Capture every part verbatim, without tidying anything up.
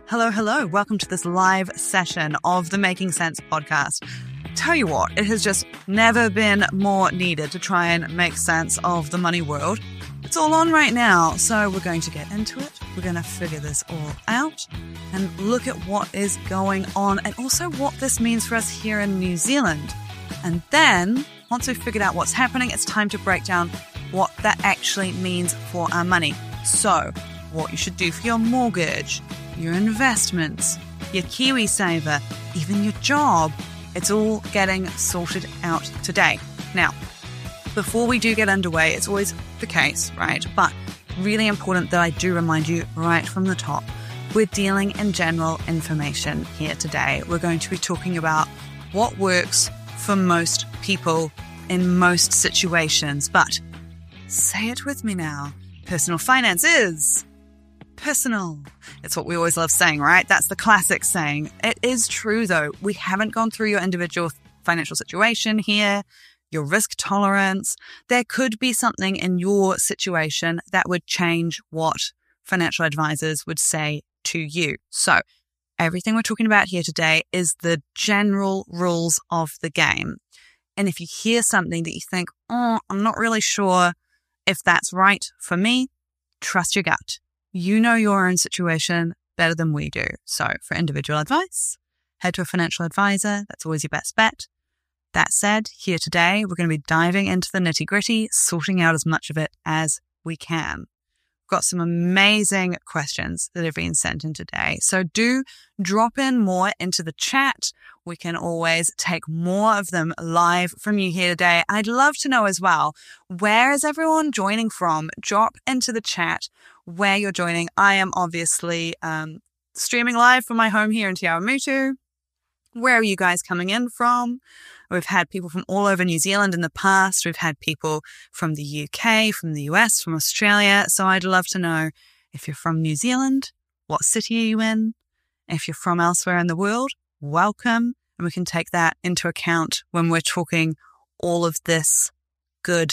Hello, hello. Welcome to this live session of the Making Sense podcast. Tell you what, it has just never been more needed to try and make sense of the money world. It's all on right now, so we're going to get into it. We're going to figure this all out and look at what is going on and also what this means for us here in New Zealand. And then, once we've figured out what's happening, it's time to break down what that actually means for our money. So, what you should do for your mortgage, your investments, your KiwiSaver, even your job. It's all getting sorted out today. Now, before we do get underway, it's always the case, right? But really important that I do remind you right from the top, we're dealing in general information here today. We're going to be talking about what works for most people in most situations. But say it with me now. Personal finance is personal. It's what we always love saying, right? That's the classic saying. It is true, though. We haven't gone through your individual financial situation here, your risk tolerance. There could be something in your situation that would change what financial advisors would say to you. So everything we're talking about here today is the general rules of the game. And if you hear something that you think, oh, I'm not really sure if that's right for me, trust your gut. You know your own situation better than we do. So for individual advice, head to a financial advisor. That's always your best bet. That said, here today, we're going to be diving into the nitty gritty, sorting out as much of it as we can. We've got some amazing questions that have been sent in today. So do drop in more into the chat. We can always take more of them live from you here today. I'd love to know as well, where is everyone joining from? Drop into the chat where you're joining. I am obviously um, streaming live from my home here in Te Awamutu. Where are you guys coming in from? We've had people from all over New Zealand in the past. We've had people from the U K, from the U S, from Australia. So I'd love to know if you're from New Zealand, what city are you in? If you're from elsewhere in the world, welcome. And we can take that into account when we're talking all of this good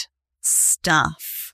stuff.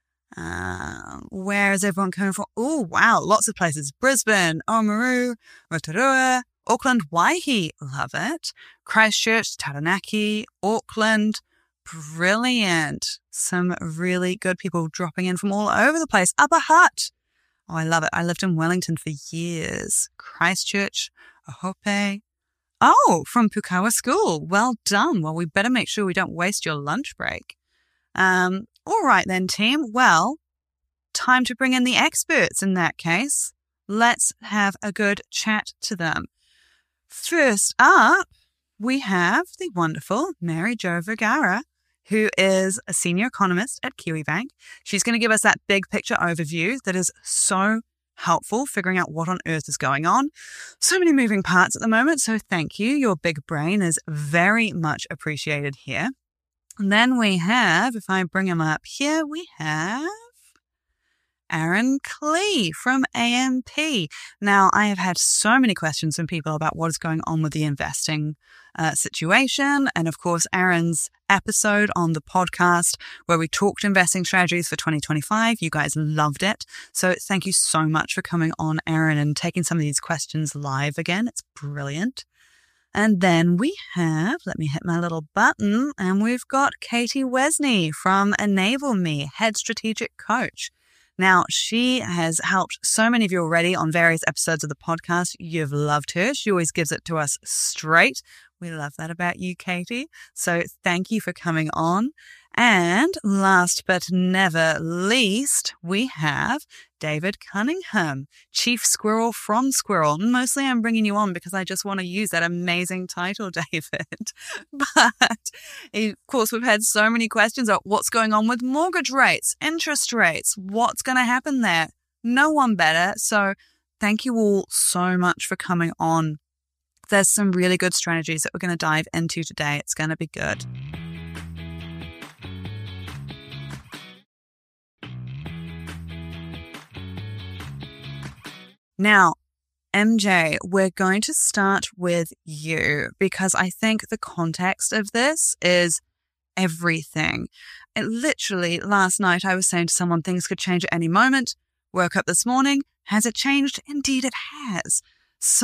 Uh, where is everyone coming from? Oh, wow. Lots of places. Brisbane, Oamaru, Rotorua, Auckland, Waihi. Love it. Christchurch, Taranaki, Auckland. Brilliant. Some really good people dropping in from all over the place. Upper Hutt. Oh, I love it. I lived in Wellington for years. Christchurch, Ohope. Oh, from Pukawa School. Well done. Well, we better make sure we don't waste your lunch break. Um, all right then, team. Well, time to bring in the experts in that case. Let's have a good chat to them. First up, we have the wonderful Mary Jo Vergara, who is a senior economist at Kiwibank. She's going to give us that big picture overview that is so helpful figuring out what on earth is going on. So many moving parts at the moment, so thank you. Your big brain is very much appreciated here. And then we have, if I bring him up here, we have Aaron Klee from A M P. Now, I have had so many questions from people about what is going on with the investing uh, situation. And of course, Aaron's episode on the podcast where we talked investing strategies for twenty twenty-five, you guys loved it. So thank you so much for coming on, Aaron, and taking some of these questions live again. It's brilliant. And then we have, let me hit my little button, and we've got Katie Wesney from Enable Me, Head Strategic Coach. Now, she has helped so many of you already on various episodes of the podcast. You've loved her. She always gives it to us straight. We love that about you, Katie. So thank you for coming on. And last but never least, we have David Cunningham, Chief Squirrel from Squirrel. Mostly I'm bringing you on because I just want to use that amazing title, David. But of course, we've had so many questions about what's going on with mortgage rates, interest rates, what's going to happen there. No one better. So thank you all so much for coming on. There's some really good strategies that we're going to dive into today. It's going to be good. Now, M J, we're going to start with you because I think the context of this is everything. It literally, last night I was saying to someone things could change at any moment. Woke up this morning. Has it changed? Indeed it has. So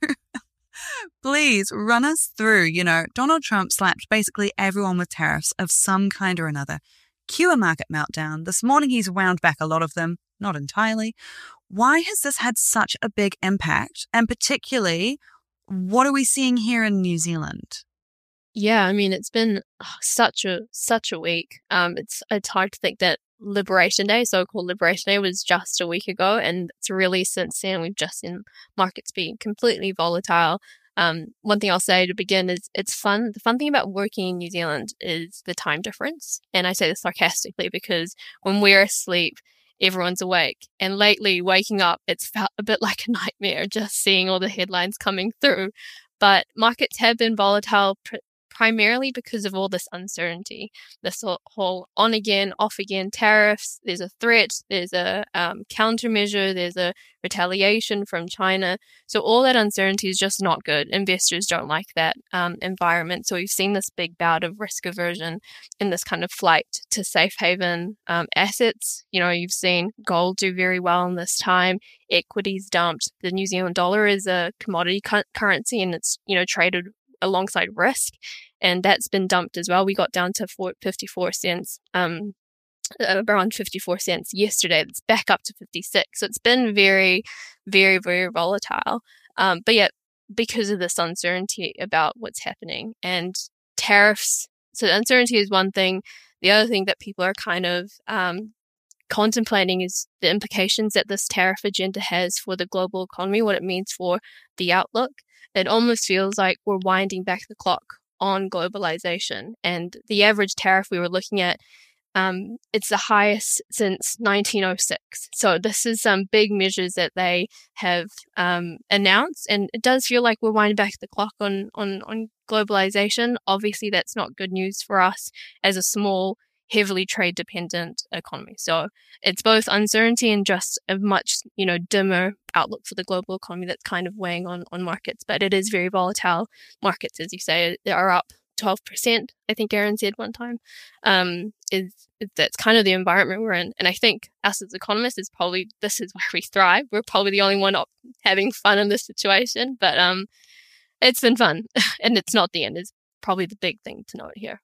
please run us through, you know, Donald Trump slapped basically everyone with tariffs of some kind or another. Cue a market meltdown. This morning he's wound back a lot of them, not entirely. Why has this had such a big impact? And particularly, what are we seeing here in New Zealand? Yeah, I mean, it's been oh, such a such a week. Um, it's it's hard to think that Liberation Day, so-called Liberation Day, was just a week ago, and it's really since then we've just seen markets being completely volatile. Um, one thing I'll say to begin is it's fun. The fun thing about working in New Zealand is the time difference, and I say this sarcastically because when we're asleep, everyone's awake, and lately waking up, it's felt a bit like a nightmare just seeing all the headlines coming through. But markets have been volatile pr- primarily because of all this uncertainty, this whole on again, off again tariffs. There's a threat, there's a um, countermeasure, there's a retaliation from China. So all that uncertainty is just not good. Investors don't like that um, environment. So we've seen this big bout of risk aversion in this kind of flight to safe haven um, assets. You know, you've seen gold do very well in this time. Equities dumped. The New Zealand dollar is a commodity cu- currency, and it's, you know, traded alongside risk, and that's been dumped as well. We got down to fifty-four cents, um, around fifty-four cents yesterday. It's back up to fifty-six. So it's been very, very, very volatile. Um, but yet, because of this uncertainty about what's happening and tariffs, so uncertainty is one thing. The other thing that people are kind of um, contemplating is the implications that this tariff agenda has for the global economy, what it means for the outlook. It almost feels like we're winding back the clock on globalization. And the average tariff we were looking at, um, it's the highest since nineteen oh six. So this is some big measures that they have um, announced. And it does feel like we're winding back the clock on, on, on globalization. Obviously, that's not good news for us as a small, heavily trade dependent economy. So it's both uncertainty and just a much, you know, dimmer outlook for the global economy that's kind of weighing on, on markets. But it is very volatile. Markets, as you say, they are up twelve percent, I think Aaron said one time. Um, is that's kind of the environment we're in. And I think us as economists is probably, this is where we thrive. We're probably the only one not having fun in this situation. But um, it's been fun. And it's not the end is probably the big thing to note here.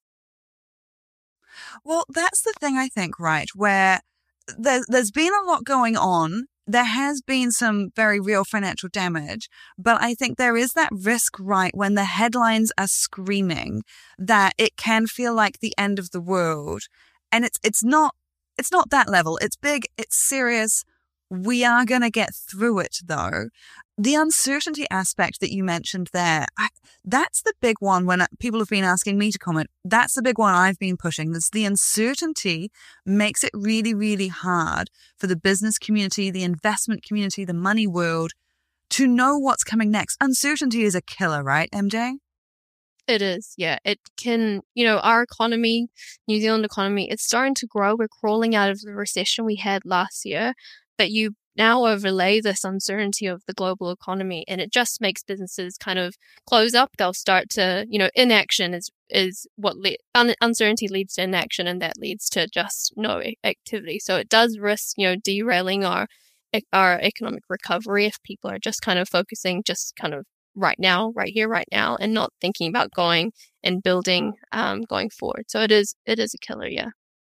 Well, that's the thing, I think, right, where there, there's been a lot going on. There has been some very real financial damage, but I think there is that risk, right, when the headlines are screaming that it can feel like the end of the world. And it's it's not it's not that level. It's big, it's serious. We are going to get through it, though. The uncertainty aspect that you mentioned there, I, that's the big one when people have been asking me to comment. That's the big one I've been pushing. This, the uncertainty makes it really, really hard for the business community, the investment community, the money world to know what's coming next. Uncertainty is a killer, right, M J? It is, yeah. It can, you know, our economy, New Zealand economy, it's starting to grow. We're crawling out of the recession we had last year, but you now overlay this uncertainty of the global economy, and it just makes businesses kind of close up. They'll start to, you know, inaction is is what le- un- uncertainty leads to inaction, and that leads to just no activity. So it does risk, you know, derailing our our economic recovery if people are just kind of focusing just kind of right now, right here, right now, and not thinking about going and building um, going forward. So it is it is a killer, yeah.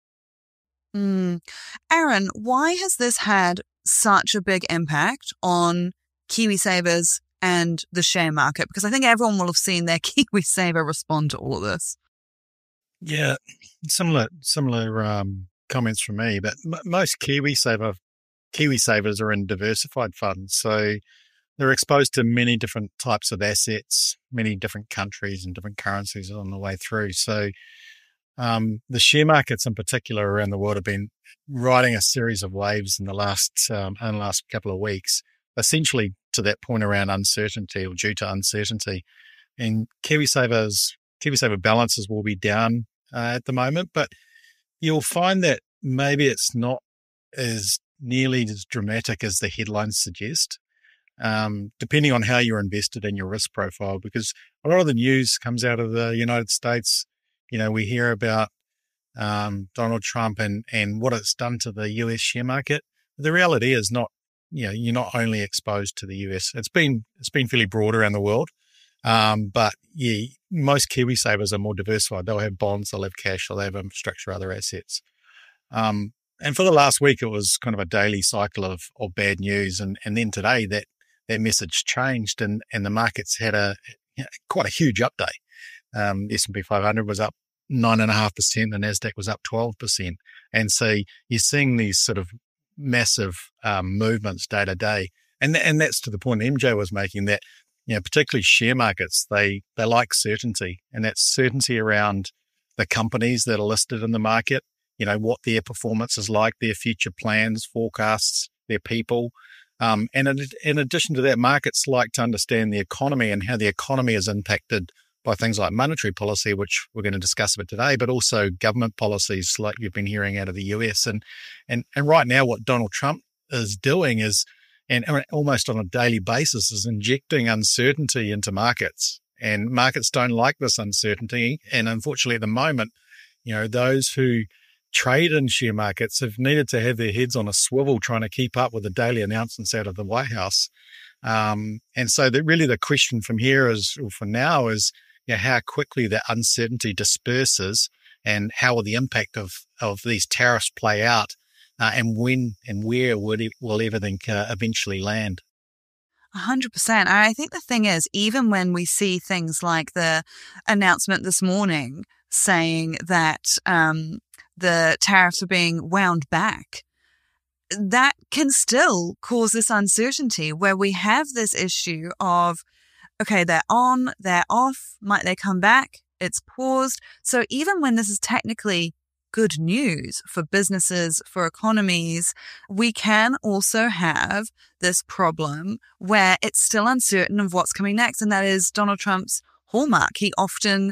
Mm. Aaron, why has this had such a big impact on KiwiSavers and the share market? Because I think everyone will have seen their KiwiSaver respond to all of this. Yeah, similar similar um, comments from me, but m- most KiwiSaver KiwiSavers are in diversified funds, so they're exposed to many different types of assets, many different countries and different currencies on the way through. So um, the share markets in particular around the world have been riding a series of waves in the last um, in the last couple of weeks, essentially to that point around uncertainty or due to uncertainty. And KiwiSavers KiwiSaver balances will be down uh, at the moment, but you'll find that maybe it's not as nearly as dramatic as the headlines suggest, um, depending on how you're invested in your risk profile, because a lot of the news comes out of the United States. You know, we hear about um, Donald Trump and, and what it's done to the U S share market. the reality is not, you know, you're not only exposed to the U S. It's been it's been fairly broad around the world, um, but yeah, most Kiwi savers are more diversified. They'll have bonds, they'll have cash, they'll have infrastructure, other assets. Um, and for the last week, it was kind of a daily cycle of of bad news, and and then today that that message changed, and and the markets had a you know, quite a huge update. Um, the S and P five hundred was up nine and a half percent, the Nasdaq was up twelve percent, and so you're seeing these sort of massive um, movements day to day, and and that's to the point M J was making, that you know particularly share markets, they they like certainty, and that's certainty around the companies that are listed in the market, you know what their performance is like, their future plans, forecasts, their people, um, and in, in addition to that, markets like to understand the economy and how the economy is impacted by things like monetary policy, which we're going to discuss a bit today, but also government policies like you've been hearing out of the U S. And and and right now what Donald Trump is doing is, and almost on a daily basis, is injecting uncertainty into markets. And markets don't like this uncertainty. And unfortunately at the moment, you know, those who trade in share markets have needed to have their heads on a swivel trying to keep up with the daily announcements out of the White House. Um, and so that really the question from here is, or for now, is, you know, how quickly that uncertainty disperses, and how will the impact of, of these tariffs play out, uh, and when and where would it, will everything uh, eventually land? A hundred percent. I think the thing is, even when we see things like the announcement this morning saying that um, the tariffs are being wound back, that can still cause this uncertainty where we have this issue of, okay, they're on, they're off, might they come back? It's paused. So even when this is technically good news for businesses, for economies, we can also have this problem where it's still uncertain of what's coming next. And that is Donald Trump's hallmark. He often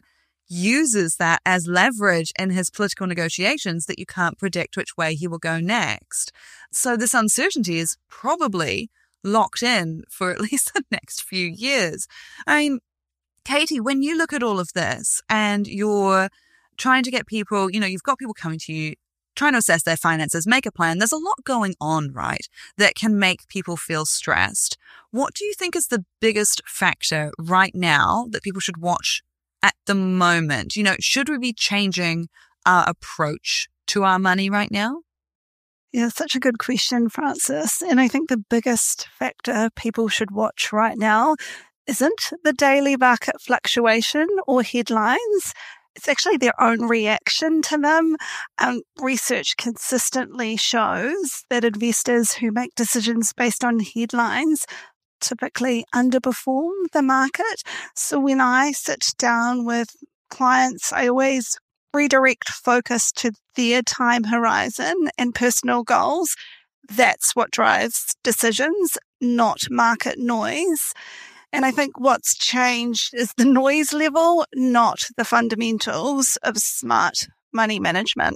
uses that as leverage in his political negotiations, that you can't predict which way he will go next. So this uncertainty is probably locked in for at least the next few years. I mean, Katie, when you look at all of this and you're trying to get people, you know, you've got people coming to you, trying to assess their finances, make a plan. There's a lot going on, right, that can make people feel stressed. What do you think is the biggest factor right now that people should watch at the moment? You know, should we be changing our approach to our money right now? Yeah, such a good question, Frances. And I think the biggest factor people should watch right now isn't the daily market fluctuation or headlines. It's actually their own reaction to them. Um, research consistently shows that investors who make decisions based on headlines typically underperform the market. So when I sit down with clients, I always redirect focus to their time horizon and personal goals. That's what drives decisions, not market noise. And I think what's changed is the noise level, not the fundamentals of smart money management.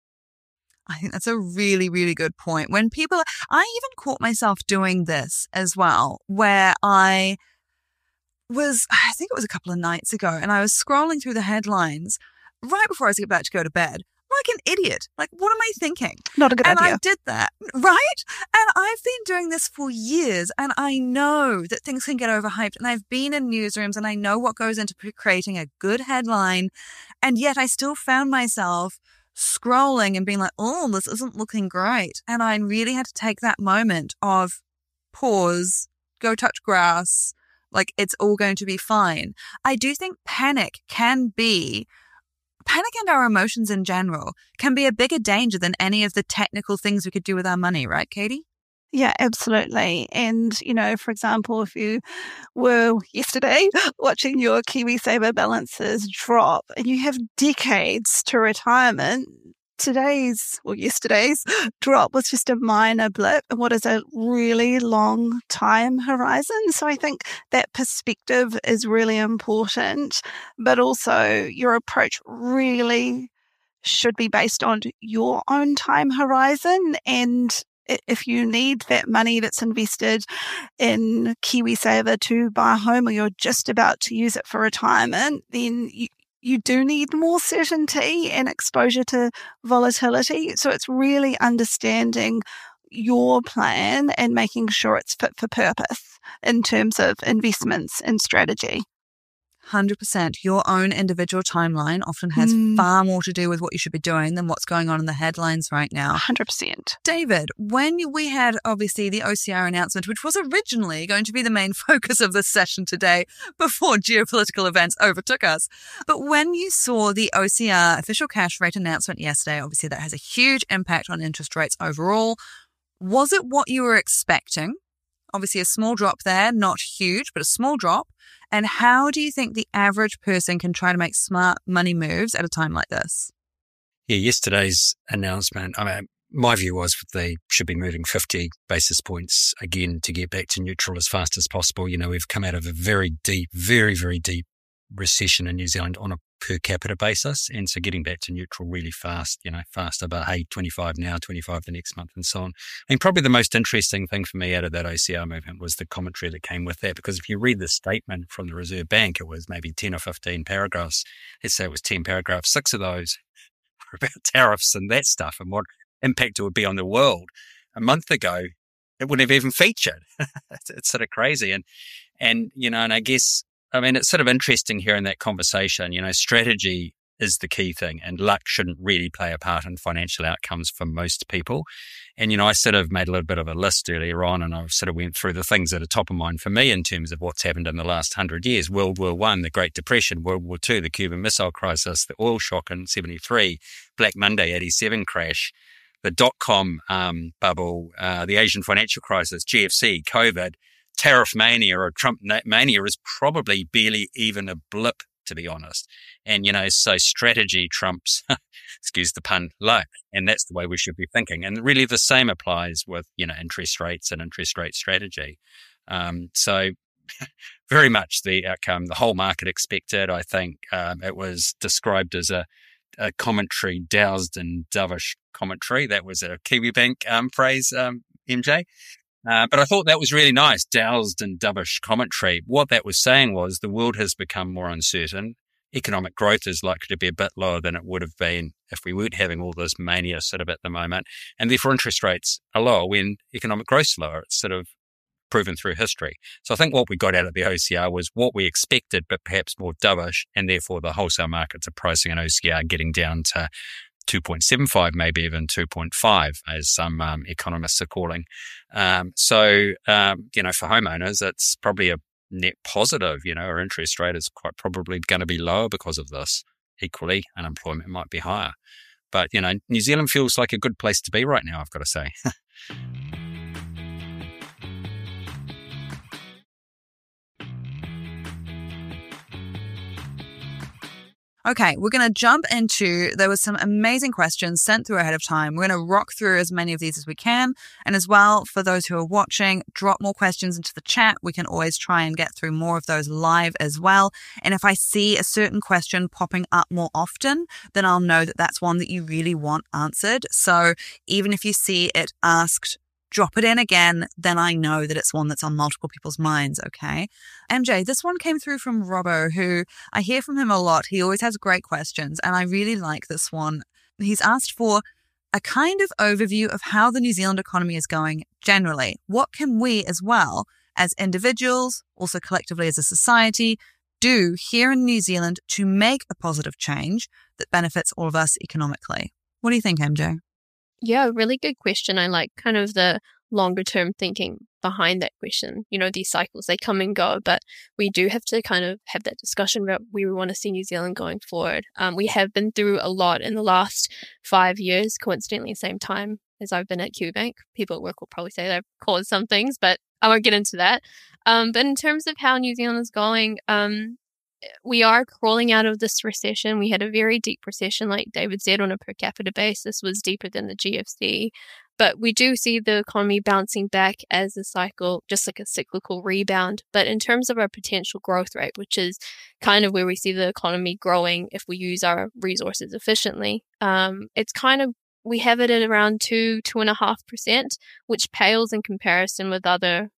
I think that's a really, really good point. When people, I even caught myself doing this as well, where I was, I think it was a couple of nights ago, and I was scrolling through the headlines right before I was about to go to bed, like an idiot. Like, what am I thinking? Not a good and idea. And I did that, right? And I've been doing this for years, and I know that things can get overhyped, and I've been in newsrooms, and I know what goes into creating a good headline, and yet I still found myself scrolling and being like, oh, this isn't looking great. And I really had to take that moment of pause, go touch grass, like it's all going to be fine. I do think panic can be Panic and our emotions in general can be a bigger danger than any of the technical things we could do with our money, right, Katie? Yeah, absolutely. And, you know, for example, if you were yesterday watching your KiwiSaver balances drop and you have decades to retirement, today's or yesterday's drop was just a minor blip in what is a really long time horizon. So I think that perspective is really important, but also your approach really should be based on your own time horizon. And if you need that money that's invested in KiwiSaver to buy a home, or you're just about to use it for retirement, then you You do need more certainty and exposure to volatility. So it's really understanding your plan and making sure it's fit for purpose in terms of investments and strategy. one hundred percent. Your own individual timeline often has Mm. far more to do with what you should be doing than what's going on in the headlines right now. one hundred percent. David, when we had obviously the O C R announcement, which was originally going to be the main focus of this session today before geopolitical events overtook us, but when you saw the O C R official cash rate announcement yesterday, obviously that has a huge impact on interest rates overall. Was it what you were expecting? Obviously a small drop there, not huge, but a small drop. And how do you think the average person can try to make smart money moves at a time like this? Yeah, yesterday's announcement, I mean, my view was they should be moving fifty basis points again to get back to neutral as fast as possible. You know, we've come out of a very deep, very, very deep recession in New Zealand on a per capita basis. And so getting back to neutral really fast, you know, faster, but hey, twenty-five now, twenty-five the next month and so on. And probably the most interesting thing for me out of that O C R movement was the commentary that came with that. Because if you read the statement from the Reserve Bank, it was maybe ten or fifteen paragraphs. Let's say it was ten paragraphs. Six of those were about tariffs and that stuff and what impact it would be on the world. A month ago, it wouldn't have even featured. it's, it's sort of crazy. And, and, you know, and I guess, I mean, it's sort of interesting here in that conversation, you know, strategy is the key thing and luck shouldn't really play a part in financial outcomes for most people. And, you know, I sort of made a little bit of a list earlier on and I sort of went through the things that are top of mind for me in terms of what's happened in the last hundred years. World War One, the Great Depression, World War Two, the Cuban Missile Crisis, the oil shock in seventy-three, Black Monday, eighty-seven crash, the dot-com um, bubble, uh, the Asian financial crisis, G F C, COVID, tariff mania or Trump mania is probably barely even a blip, to be honest. And, you know, so strategy trumps, excuse the pun, luck. And that's the way we should be thinking. And really the same applies with, you know, interest rates and interest rate strategy. Um, so very much the outcome the whole market expected. I think um, it was described as a, a commentary doused in dovish commentary. That was a Kiwibank um, phrase, um, M J. Uh, but I thought that was really nice, doused in dovish commentary. What that was saying was the world has become more uncertain. Economic growth is likely to be a bit lower than it would have been if we weren't having all this mania sort of at the moment. And therefore interest rates are lower when economic growth's lower. It's sort of proven through history. So I think what we got out of the O C R was what we expected, but perhaps more dovish. And therefore the wholesale markets are pricing an O C R getting down to two point seven five, maybe even two point five, as some um, economists are calling. Um, so, um, you know, for homeowners, it's probably a net positive. You know, our interest rate is quite probably going to be lower because of this. Equally, unemployment might be higher. But, you know, New Zealand feels like a good place to be right now, I've got to say. Okay, we're going to jump into, there was some amazing questions sent through ahead of time. We're going to rock through as many of these as we can. And as well, for those who are watching, drop more questions into the chat. We can always try and get through more of those live as well. And if I see a certain question popping up more often, then I'll know that that's one that you really want answered. So even if you see it asked, drop it in again, then I know that it's one that's on multiple people's minds, okay? M J, this one came through from Robbo, who I hear from him a lot. He always has great questions, and I really like this one. He's asked for a kind of overview of how the New Zealand economy is going generally. What can we as well, as individuals, also collectively as a society, do here in New Zealand to make a positive change that benefits all of us economically? What do you think, M J? Yeah, really good question. I like kind of the longer term thinking behind that question. You know, these cycles, they come and go, but we do have to kind of have that discussion about where we want to see New Zealand going forward. Um, we have been through a lot in the last five years, coincidentally, the same time as I've been at Kiwibank. People at work will probably say they've caused some things, but I won't get into that. Um, but in terms of how New Zealand is going, um, we are crawling out of this recession. We had a very deep recession, like David said, on a per capita basis, was deeper than the G F C. But we do see the economy bouncing back as a cycle, just like a cyclical rebound. But in terms of our potential growth rate, which is kind of where we see the economy growing if we use our resources efficiently, um, it's kind of, we have it at around two, two and a half percent, which pales in comparison with other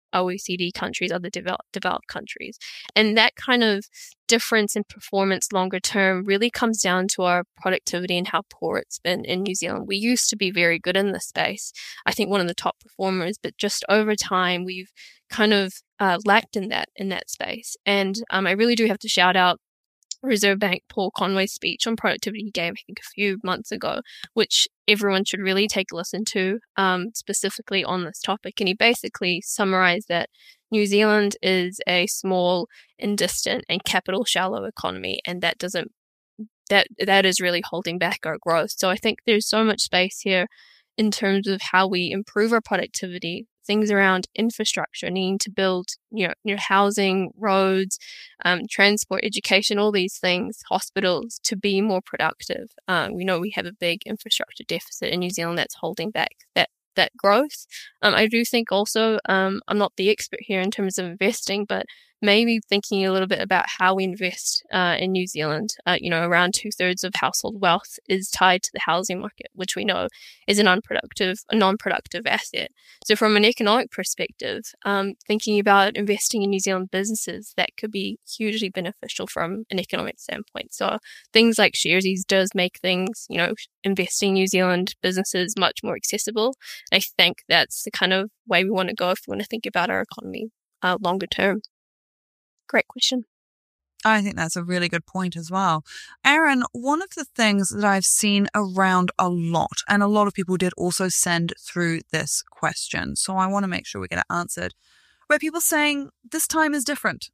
O E C D countries, other developed, developed countries. And that kind of difference in performance longer term really comes down to our productivity and how poor it's been in New Zealand. We used to be very good in this space. I think one of the top performers, but just over time, we've kind of uh, lacked in that in that space. And um, I really do have to shout out Reserve Bank Paul Conway's speech on productivity he gave, I think, a few months ago, which everyone should really take a listen to, um, specifically on this topic. And he basically summarized that New Zealand is a small and distant and capital shallow economy, and that doesn't that that is really holding back our growth. So I think there's so much space here in terms of how we improve our productivity, things around infrastructure, needing to build, you know, your housing, roads, um, transport, education, all these things, hospitals, to be more productive. Um, we know we have a big infrastructure deficit in New Zealand that's holding back that that growth. Um, I do think also, um, I'm not the expert here in terms of investing, but maybe thinking a little bit about how we invest uh, in New Zealand. Uh, you know, around two thirds of household wealth is tied to the housing market, which we know is an unproductive, a non-productive asset. So from an economic perspective, um, thinking about investing in New Zealand businesses, that could be hugely beneficial from an economic standpoint. So things like Sharesies does make things, you know, investing in New Zealand businesses much more accessible. I think that's the kind of way we want to go if we want to think about our economy uh, longer term. Great question. I think that's a really good point as well. Aaron, one of the things that I've seen around a lot, and a lot of people did also send through this question, so I want to make sure we get it answered, where people saying this time is different.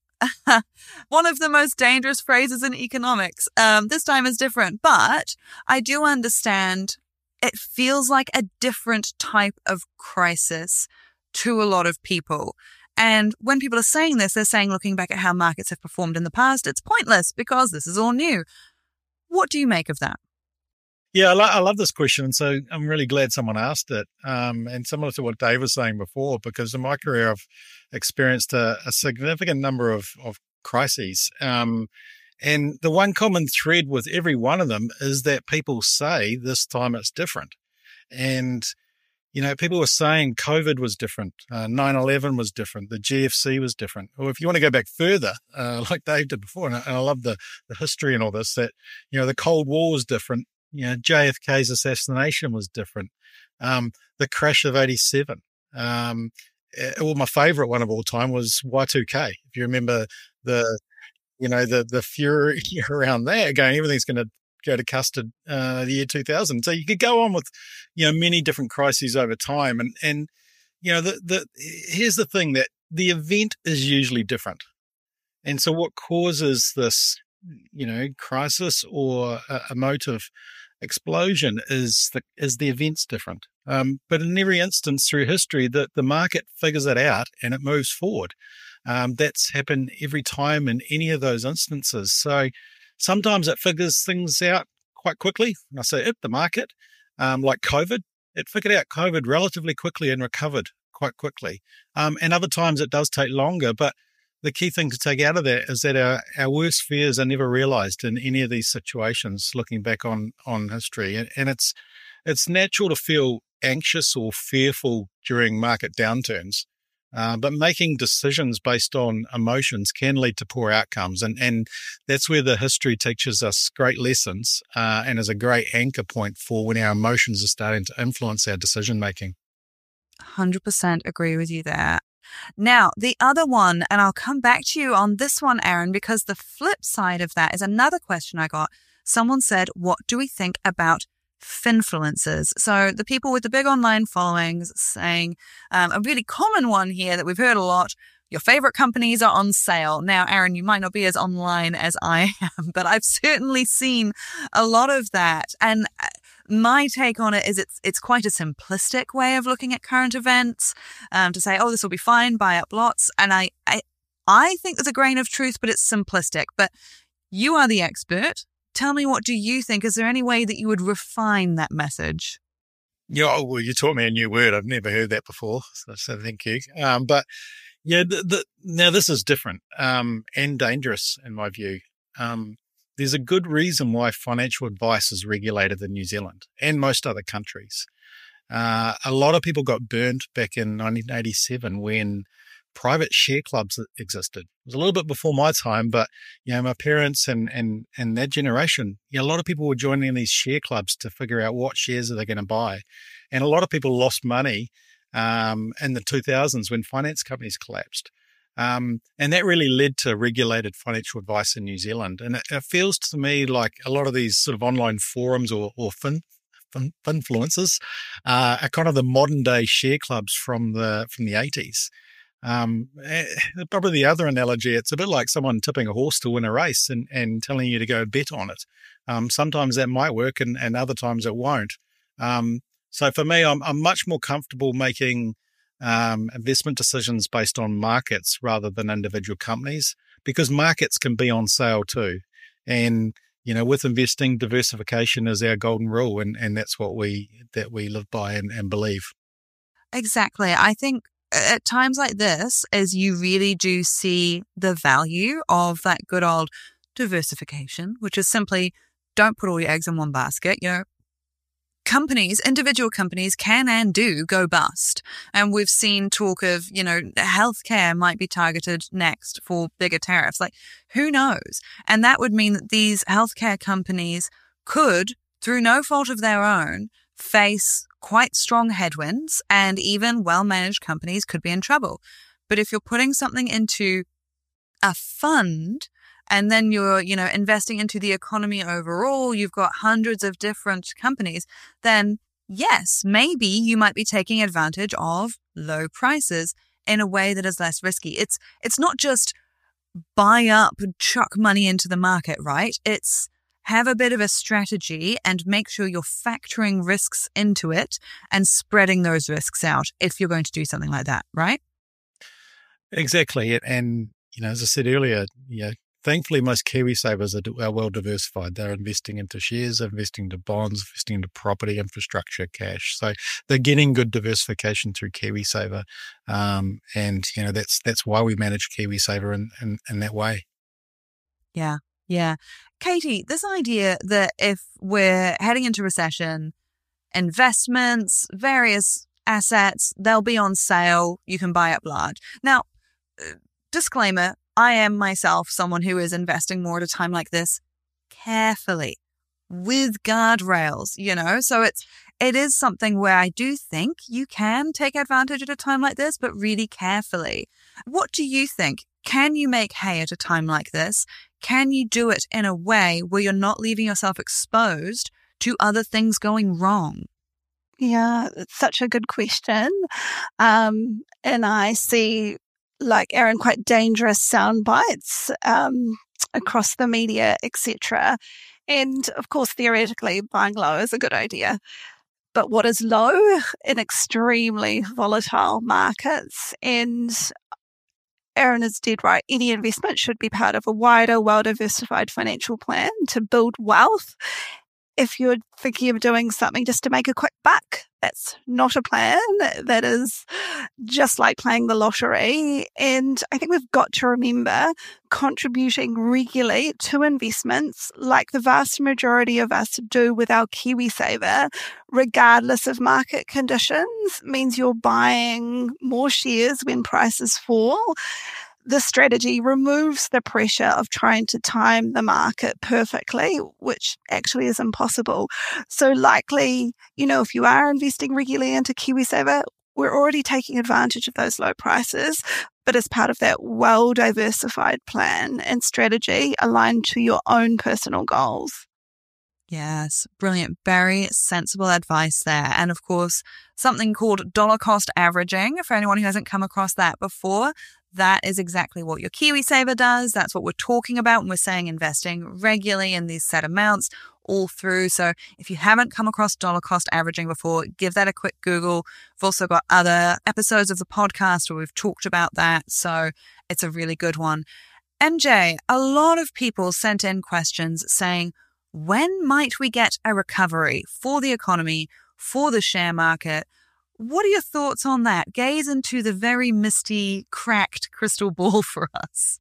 One of the most dangerous phrases in economics. Um, this time is different, but I do understand it feels like a different type of crisis to a lot of people. And when people are saying this, they're saying, looking back at how markets have performed in the past, it's pointless because this is all new. What do you make of that? Yeah, I, lo- I love this question. And so I'm really glad someone asked it. Um, and similar to what Dave was saying before, because in my career, I've experienced a, a significant number of, of crises. Um, and the one common thread with every one of them is that people say this time it's different. And you know, people were saying COVID was different, uh, nine eleven was different, the G F C was different. Or if you want to go back further, uh, like Dave did before, and I, and I love the, the history and all this, that, you know, the Cold War was different, you know, J F K's assassination was different, um, the crash of eighty-seven. Um, well, my favorite one of all time was Y two K. If you remember the, you know, the, the fury around that, going, everything's going to go to custard uh, the year two thousand. So you could go on with, you know, many different crises over time. And, and you know, the, the here's the thing, that the event is usually different. And so what causes this, you know, crisis or a, a motive explosion is the, is the event's different. Um, but in every instance through history, the, the market figures it out and it moves forward. Um, that's happened every time in any of those instances. So sometimes it figures things out quite quickly. And I say it, the market, um, like COVID, it figured out COVID relatively quickly and recovered quite quickly. Um, and other times it does take longer. But the key thing to take out of that is that our, our worst fears are never realized in any of these situations, looking back on, on history. And, and it's, it's natural to feel anxious or fearful during market downturns. Uh, but making decisions based on emotions can lead to poor outcomes. And, and that's where the history teaches us great lessons uh, and is a great anchor point for when our emotions are starting to influence our decision-making. one hundred percent agree with you there. Now, the other one, and I'll come back to you on this one, Aaron, because the flip side of that is another question I got. Someone said, what do we think about finfluencers? So the people with the big online followings saying um, a really common one here that we've heard a lot, your favorite companies are on sale. Now, Aaron, you might not be as online as I am, but I've certainly seen a lot of that. And my take on it is it's it's quite a simplistic way of looking at current events, um, to say, oh, this will be fine, buy up lots. And I, I, I think there's a grain of truth, but it's simplistic. But you are the expert. Tell me, what do you think? Is there any way that you would refine that message? Yeah, well, you taught me a new word. I've never heard that before, so, so thank you. Um, but yeah, the, the, now this is different um, and dangerous in my view. Um, there's a good reason why financial advice is regulated in New Zealand and most other countries. Uh, a lot of people got burned back in nineteen eighty-seven when private share clubs that existed. It was a little bit before my time, but you know, my parents and and and that generation, you know, a lot of people were joining these share clubs to figure out what shares are they going to buy, and a lot of people lost money um, in the two thousands when finance companies collapsed. Um, and that really led to regulated financial advice in New Zealand. And it, it feels to me like a lot of these sort of online forums or, or fin, fin, finfluencers uh, are kind of the modern day share clubs from the from the eighties. Um, probably the other analogy, it's a bit like someone tipping a horse to win a race and, and telling you to go bet on it. Um, sometimes that might work and, and other times it won't. Um, so for me, I'm, I'm much more comfortable making Um, investment decisions based on markets rather than individual companies, because markets can be on sale too. And, you know, with investing, diversification is our golden rule, and, and that's what we that we live by and, and believe. Exactly. I think at times like this, as you really do see the value of that good old diversification, which is simply don't put all your eggs in one basket. You know, companies, individual companies can and do go bust. And we've seen talk of, you know, healthcare might be targeted next for bigger tariffs. Like, who knows? And that would mean that these healthcare companies could, through no fault of their own, face quite strong headwinds, and even well-managed companies could be in trouble. But if you're putting something into a fund, and then you're, you know, investing into the economy overall, you've got hundreds of different companies, then yes, maybe you might be taking advantage of low prices in a way that is less risky. It's it's not just buy up, chuck money into the market, right? It's have a bit of a strategy and make sure you're factoring risks into it and spreading those risks out if you're going to do something like that, right? Exactly. And, you know, as I said earlier, you know, thankfully, most KiwiSavers are, are well diversified. They're investing into shares, they're investing into bonds, investing into property, infrastructure, cash. So they're getting good diversification through KiwiSaver, um, and you know that's that's why we manage KiwiSaver in, in in that way. Yeah, yeah. Katie, this idea that if we're heading into recession, investments, various assets, they'll be on sale. You can buy up large. Now, disclaimer. I am myself someone who is investing more at a time like this carefully with guardrails, you know, so it's, it is something where I do think you can take advantage at a time like this, but really carefully. What do you think? Can you make hay at a time like this? Can you do it in a way where you're not leaving yourself exposed to other things going wrong? Yeah, it's such a good question. Um, and I see, like Erin, quite dangerous sound bites um, across the media, et cetera. And of course, theoretically, buying low is a good idea. But what is low in extremely volatile markets? And Erin is dead right. Any investment should be part of a wider, well-diversified financial plan to build wealth. If you're thinking of doing something just to make a quick buck, that's not a plan. That is just like playing the lottery. And I think we've got to remember contributing regularly to investments like the vast majority of us do with our KiwiSaver, regardless of market conditions, means you're buying more shares when prices fall. This strategy removes the pressure of trying to time the market perfectly, which actually is impossible. So likely, you know, if you are investing regularly into KiwiSaver, we're already taking advantage of those low prices, but as part of that well-diversified plan and strategy aligned to your own personal goals. Yes, brilliant. Very sensible advice there. And of course, something called dollar cost averaging, for anyone who hasn't come across that before. That is exactly what your KiwiSaver does. That's what we're talking about when we're saying investing regularly in these set amounts all through. So if you haven't come across dollar cost averaging before, give that a quick Google. We've also got other episodes of the podcast where we've talked about that. So it's a really good one. M J, a lot of people sent in questions saying, when might we get a recovery for the economy, for the share market? What are your thoughts on that? Gaze into the very misty, cracked crystal ball for us.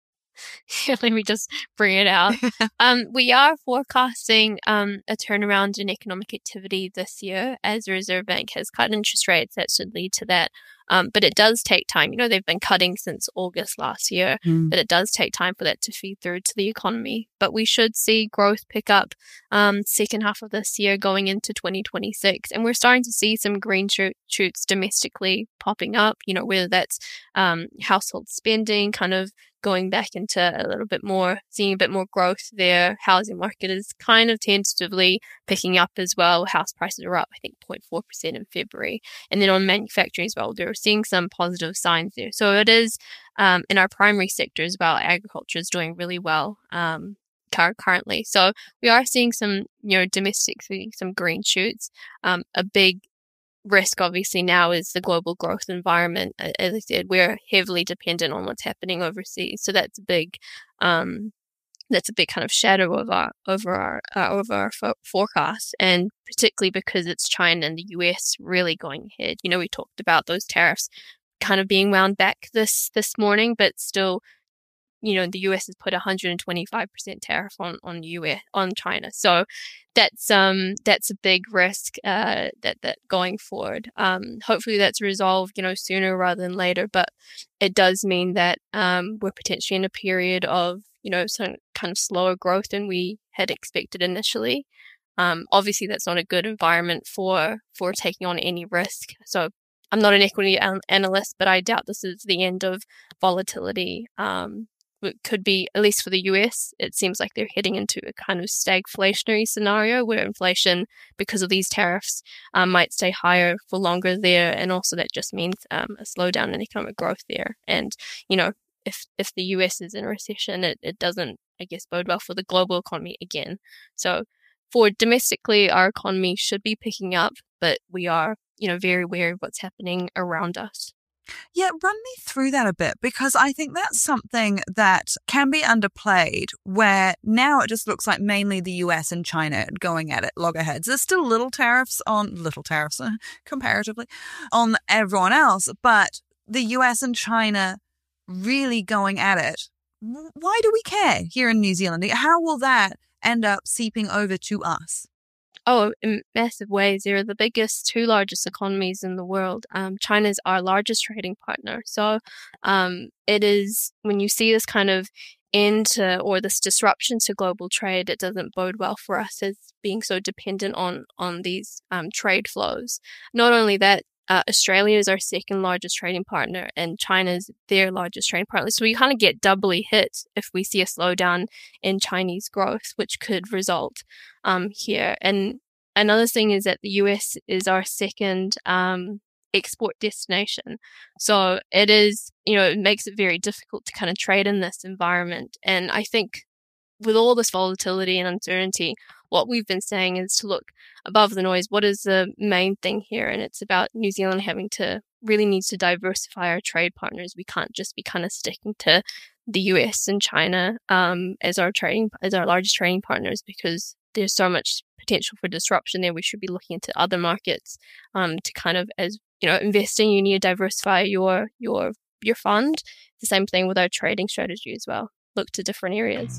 Let me just bring it out. um, we are forecasting um, a turnaround in economic activity this year as the Reserve Bank has cut interest rates. That should lead to that. Um, but it does take time. You know, they've been cutting since August last year, mm. but it does take time for that to feed through to the economy. But we should see growth pick up um, second half of this year going into twenty twenty-six. And we're starting to see some green shoots domestically popping up, you know, whether that's um, household spending kind of going back into a little bit more, seeing a bit more growth there. Housing market is kind of tentatively picking up as well. House prices are up, I think, zero point four percent in February. And then on manufacturing as well, they're seeing some positive signs there. So it is um, in our primary sector as well, agriculture is doing really well um, currently. So we are seeing some, you know, domestically, some green shoots. Um, a big risk obviously now is the global growth environment. As I said, we're heavily dependent on what's happening overseas, so that's a big um that's a big kind of shadow of our over our uh, over our fo- forecast, and particularly because it's China and the U S really going ahead. You know, we talked about those tariffs kind of being wound back this this morning, but still, you know, the U S has put one hundred twenty-five percent tariff on on U S on China. So that's um that's a big risk uh that that going forward. Um, hopefully that's resolved, you know, sooner rather than later. But it does mean that um we're potentially in a period of, you know, some kind of slower growth than we had expected initially. Um, obviously that's not a good environment for for taking on any risk. So I'm not an equity an- analyst, but I doubt this is the end of volatility. Um, It could be, at least for the U S, it seems like they're heading into a kind of stagflationary scenario where inflation, because of these tariffs, um, might stay higher for longer there. And also that just means um, a slowdown in economic growth there. And, you know, if if the U S is in a recession, it, it doesn't, I guess, bode well for the global economy again. So for domestically, our economy should be picking up, but we are, you know, very aware of what's happening around us. Yeah, run me through that a bit, because I think that's something that can be underplayed, where now it just looks like mainly the U S and China going at it loggerheads. There's still little tariffs on, little tariffs uh, comparatively, on everyone else, but the U S and China really going at it. Why do we care here in New Zealand? How will that end up seeping over to us? Oh, in massive ways. They're the biggest, two largest economies in the world. Um, China is our largest trading partner. So um, it is, when you see this kind of end to, or this disruption to global trade, it doesn't bode well for us as being so dependent on, on these um, trade flows. Not only that, Uh, Australia is our second largest trading partner, and China is their largest trading partner. So we kind of get doubly hit if we see a slowdown in Chinese growth, which could result um, here. And another thing is that the U S is our second um, export destination. So it is, you know, it makes it very difficult to kind of trade in this environment. And I think with all this volatility and uncertainty, what we've been saying is to look above the noise. What is the main thing here? And it's about New Zealand having to really needs to diversify our trade partners. We can't just be kind of sticking to the U S and China um, as our trading as our largest trading partners, because there's so much potential for disruption there. We should be looking into other markets um, to kind of, as you know, investing. You need to diversify your your your fund. The same thing with our trading strategy as well. Look to different areas.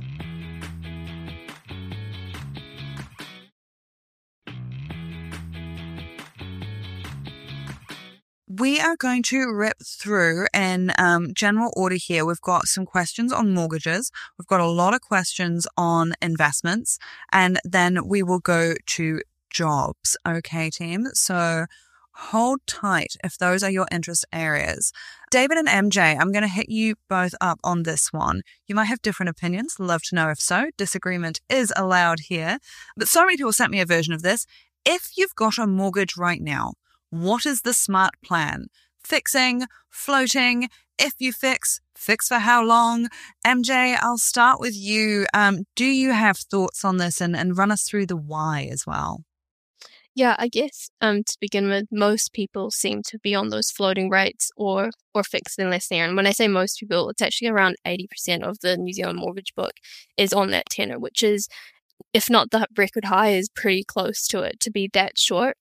We are going to rip through in um, general order here. We've got some questions on mortgages. We've got a lot of questions on investments, and then we will go to jobs. Okay, team? So hold tight if those are your interest areas. David and M J, I'm going to hit you both up on this one. You might have different opinions. Love to know if so. Disagreement is allowed here. But so many people sent me a version of this. If you've got a mortgage right now, what is the smart plan? Fixing, floating, if you fix, fix for how long? M J, I'll start with you. Um, do you have thoughts on this, and, and run us through the why as well? Yeah, I guess um, to begin with, most people seem to be on those floating rates or or fixed unless they're. And when I say most people, it's actually around eighty percent of the New Zealand mortgage book is on that tenor, which is, if not the record high, is pretty close to it to be that short.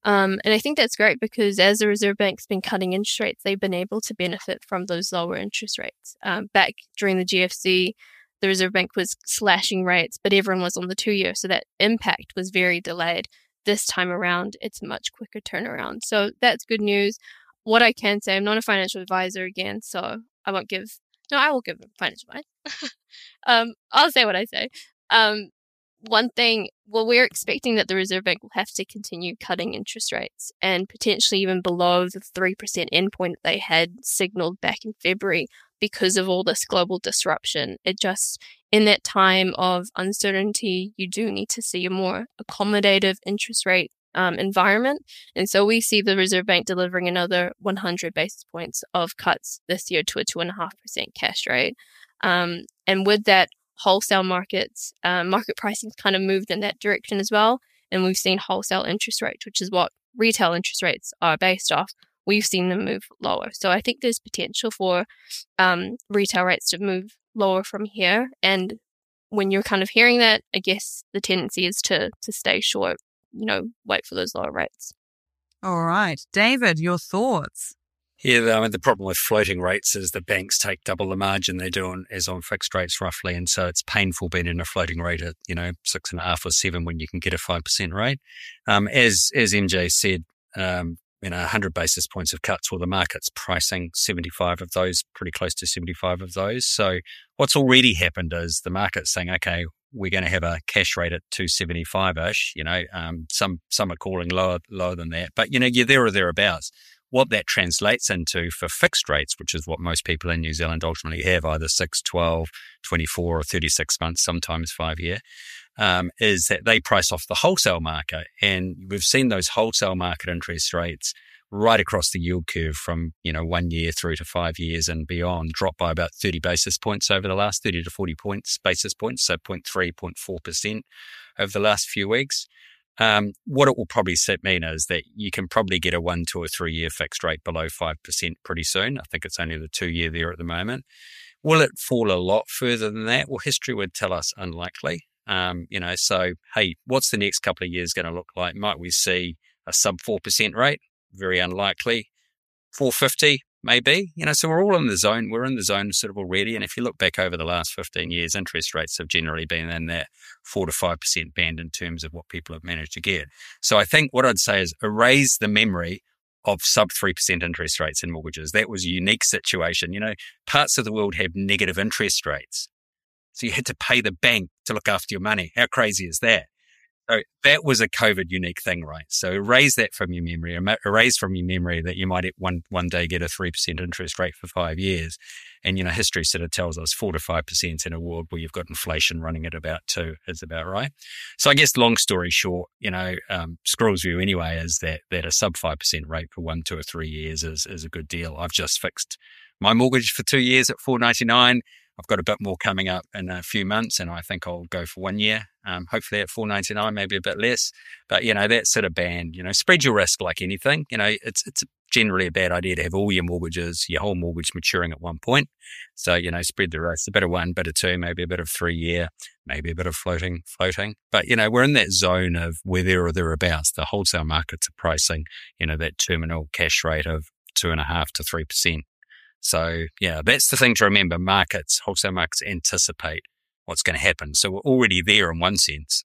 Um, and I think that's great because as the Reserve Bank's been cutting interest rates, they've been able to benefit from those lower interest rates. Um, back during the G F C, the Reserve Bank was slashing rates, but everyone was on the two-year, so that impact was very delayed. This time around, it's a much quicker turnaround. So that's good news. What I can say, I'm not a financial advisor again, so I won't give, no, I will give financial advice. um, I'll say what I say. Um, one thing, well, we're expecting that the Reserve Bank will have to continue cutting interest rates and potentially even below the three percent endpoint that they had signaled back in February because of all this global disruption. It just, in that time of uncertainty, you do need to see a more accommodative interest rate um, environment. And so we see the Reserve Bank delivering another one hundred basis points of cuts this year to a two point five percent cash rate. Um, and with that, wholesale markets, um, market pricing's kind of moved in that direction as well. And we've seen wholesale interest rates, which is what retail interest rates are based off. We've seen them move lower. So I think there's potential for um, retail rates to move lower from here. And when you're kind of hearing that, I guess the tendency is to to stay short, you know, wait for those lower rates. All right. David, your thoughts? Yeah, I mean, the problem with floating rates is the banks take double the margin they do on, as on fixed rates roughly. And so it's painful being in a floating rate at, you know, six and a half or seven when you can get a five percent rate. Um, as, as M J said, um, you know, one hundred basis points of cuts, well, the market's pricing seventy-five of those, pretty close to seventy-five of those. So what's already happened is the market's saying, okay, we're going to have a cash rate at two seventy-five-ish, you know, um, some, some are calling lower, lower than that, but, you know, you're there or thereabouts. What that translates into for fixed rates, which is what most people in New Zealand ultimately have, either six, twelve, twenty-four or thirty-six months, sometimes five year, um, is that they price off the wholesale market. And we've seen those wholesale market interest rates right across the yield curve from, you know, one year through to five years and beyond drop by about thirty basis points over the last thirty to forty points, basis points, so zero point three, zero point four percent over the last few weeks. Um, what it will probably mean is that you can probably get a one, two or three year fixed rate below five percent pretty soon. I think it's only the two year there at the moment. Will it fall a lot further than that? Well, history would tell us unlikely. Um, you know, so, hey, what's the next couple of years going to look like? Might we see a sub four percent rate? Very unlikely. four fifty, maybe. You know, so we're all in the zone. We're in the zone sort of already. And if you look back over the last fifteen years, interest rates have generally been in that four to five percent band in terms of what people have managed to get. So I think what I'd say is erase the memory of sub three percent interest rates in mortgages. That was a unique situation. You know, parts of the world have negative interest rates. So you had to pay the bank to look after your money. How crazy is that? So that was a COVID unique thing, right? So erase that from your memory, erase from your memory that you might one one day get a three percent interest rate for five years. And, you know, history sort of tells us four to five percent in a world where you've got inflation running at about two is about right. So I guess long story short, you know, um, Squirrel's view anyway is that that a sub five percent rate for one, two or three years is, is a good deal. I've just fixed my mortgage for two years at four ninety-nine. I've got a bit more coming up in a few months, and I think I'll go for one year, um, hopefully at four ninety-nine, maybe a bit less. But, you know, that sort of band, you know, spread your risk like anything. You know, it's it's generally a bad idea to have all your mortgages, your whole mortgage maturing at one point. So, you know, spread the risk, a bit of one, bit of two, maybe a bit of three year, maybe a bit of floating, floating. But, you know, we're in that zone of where there or thereabouts. The wholesale markets are pricing, you know, that terminal cash rate of two and a half to three percent. So, yeah, that's the thing to remember. Markets, wholesale markets anticipate what's going to happen. So we're already there in one sense.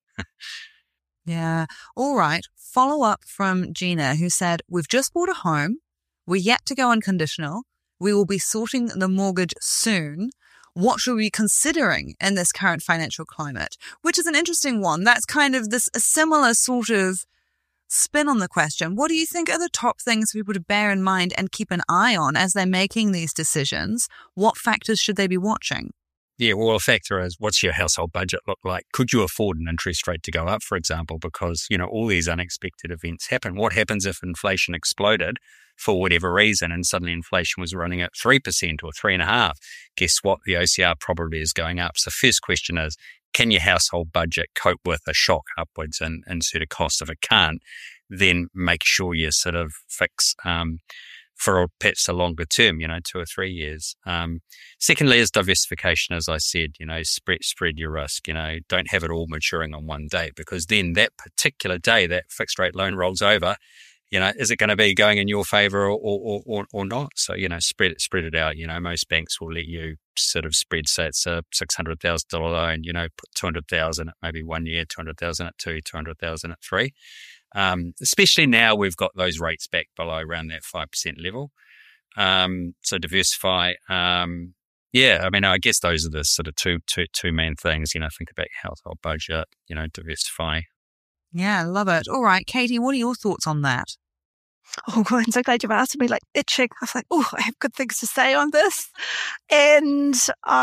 Yeah. All right. Follow up from Gina, who said, we've just bought a home. We're yet to go unconditional. We will be sorting the mortgage soon. What should we be considering in this current financial climate? Which is an interesting one. That's kind of this a similar sort of spin on the question. What do you think are the top things for people to bear in mind and keep an eye on as they're making these decisions? What factors should they be watching? Yeah, well, a factor is what's your household budget look like? Could you afford an interest rate to go up, for example, because, you know, all these unexpected events happen. What happens if inflation exploded for whatever reason and suddenly inflation was running at three percent or three and a half? Guess what? The O C R probably is going up. So first question is, can your household budget cope with a shock upwards and insert a cost? If it can't, then make sure you sort of fix um, for perhaps a longer term, you know, two or three years. Um, secondly is diversification, as I said, you know, spread, spread your risk, you know, don't have it all maturing on one date, because then that particular day, that fixed rate loan rolls over you know, is it going to be going in your favor or, or, or, or not? So, you know, spread it, spread it out. You know, most banks will let you sort of spread, say it's a six hundred thousand dollars loan, you know, put two hundred thousand at maybe one year, two hundred thousand at two, two hundred thousand at three. Um, especially now we've got those rates back below around that five percent level. Um, so diversify. Um, yeah, I mean, I guess those are the sort of two, two, two main things, you know, think about your household budget, you know, diversify. Yeah, I love it. All right, Katie, what are your thoughts on that? Oh, I'm so glad you've asked me, like itching. I was like, oh, I have good things to say on this. And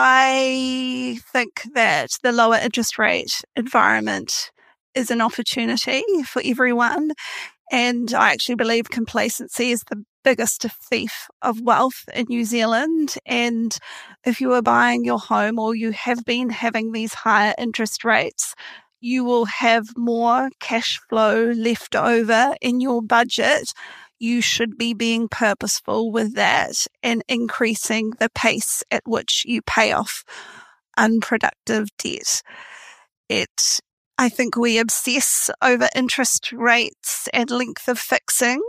I think that the lower interest rate environment is an opportunity for everyone. And I actually believe complacency is the biggest thief of wealth in New Zealand. And if you are buying your home or you have been having these higher interest rates, you will have more cash flow left over in your budget. You should be being purposeful with that and increasing the pace at which you pay off unproductive debt. It, I think we obsess over interest rates and length of fixing.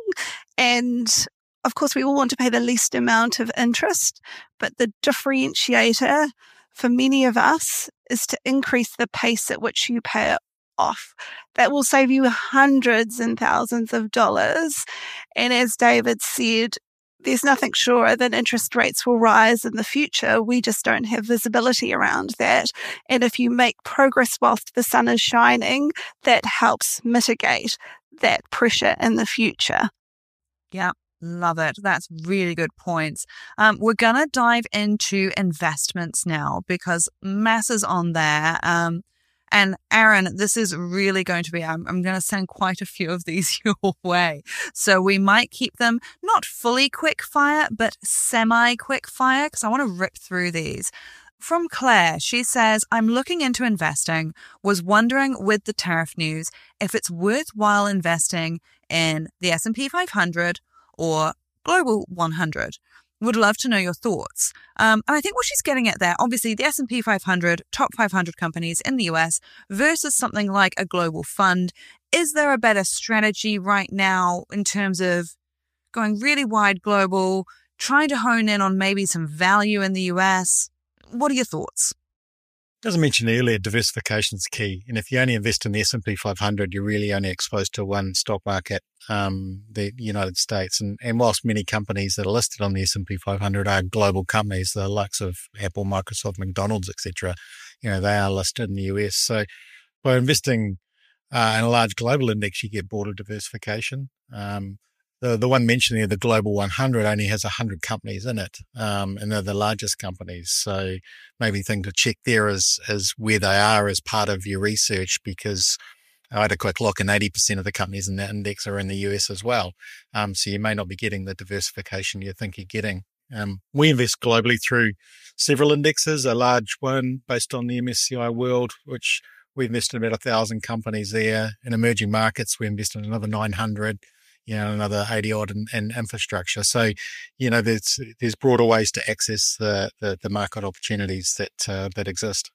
And of course, we all want to pay the least amount of interest, but the differentiator for many of us is to increase the pace at which you pay it off. That will save you hundreds and thousands of dollars. And as David said, there's nothing surer than interest rates will rise in the future. We just don't have visibility around that. And if you make progress whilst the sun is shining, that helps mitigate that pressure in the future. Yeah. Love it. That's really good points. Um, we're going to dive into investments now because masses on there. Um, and Aaron, this is really going to be, I'm, I'm going to send quite a few of these your way. So we might keep them not fully quick fire, but semi quick fire because I want to rip through these. From Claire, she says, I'm looking into investing, was wondering with the tariff news if it's worthwhile investing in the S and P five hundred or Global one hundred. Would love to know your thoughts. Um, and I think what she's getting at there, obviously the S and P five hundred, top five hundred companies in the U S versus something like a global fund. Is there a better strategy right now in terms of going really wide global, trying to hone in on maybe some value in the U S? What are your thoughts? As I mentioned earlier, diversification is key. And if you only invest in the S and P five hundred, you're really only exposed to one stock market, um, the United States. And, and whilst many companies that are listed on the S and P five hundred are global companies, the likes of Apple, Microsoft, McDonald's, et cetera, you know, they are listed in the U S. So by investing uh, in a large global index, you get broader diversification. Um, The the one mentioned there, the Global one hundred, only has one hundred companies in it, um, and they're the largest companies. So maybe thing to check there is, is where they are as part of your research, because I had a quick look and eighty percent of the companies in that index are in the U S as well. Um, so you may not be getting the diversification you think you're getting. Um, we invest globally through several indexes, a large one based on the M S C I World, which we invested in about a thousand companies there. In emerging markets, we invested in another nine hundred. You know, another eighty odd in, in infrastructure. So, you know, there's there's broader ways to access the the, the market opportunities that uh, that exist.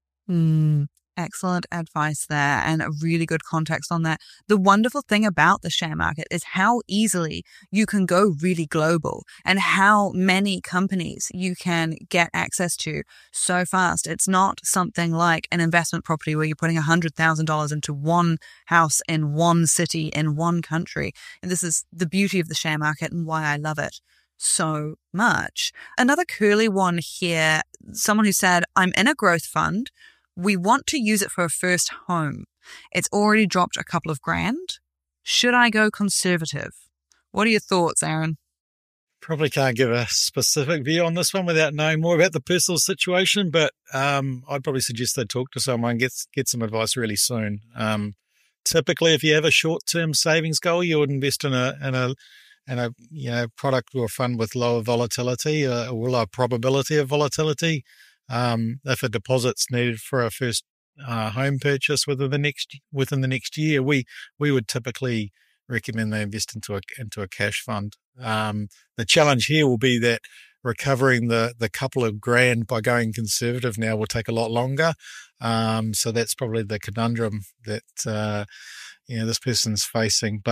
Mm, excellent advice there and a really good context on that. The wonderful thing about the share market is how easily you can go really global and how many companies you can get access to so fast. It's not something like an investment property where you're putting one hundred thousand dollars into one house in one city in one country. And this is the beauty of the share market and why I love it so much. Another curly one here, someone who said, I'm in a growth fund. We want to use it for a first home. It's already dropped a couple of grand. Should I go conservative? What are your thoughts, Aaron? Probably can't give a specific view on this one without knowing more about the personal situation, but um, I'd probably suggest they talk to someone, get get some advice really soon. Um, typically, if you have a short-term savings goal, you would invest in a in a in a you know product or fund with lower volatility uh, or lower probability of volatility. Um, if a deposit's needed for a first uh, home purchase within the next within the next year, we we would typically recommend they invest into a into a cash fund. Um, the challenge here will be that recovering the the couple of grand by going conservative now will take a lot longer. Um, so that's probably the conundrum that uh, you know this person's facing. But